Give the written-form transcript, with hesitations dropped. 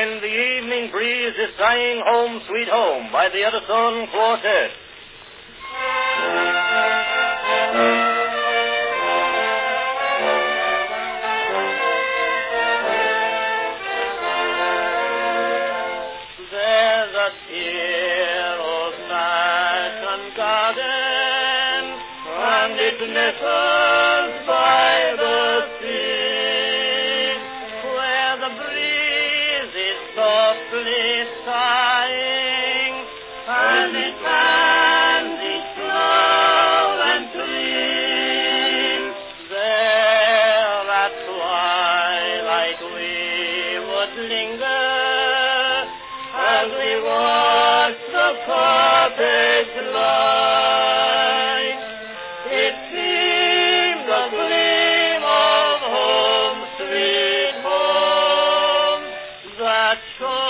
and the evening breeze is sighing Home Sweet Home by the Edison Quartet. There's a dear old-fashioned garden, and it nestles by the sea, where the breeze is softly sighing, and it fans each flower and tree. There at twilight we would linger, as we watch the cottage light. It seems a gleam of home, sweet home, that shone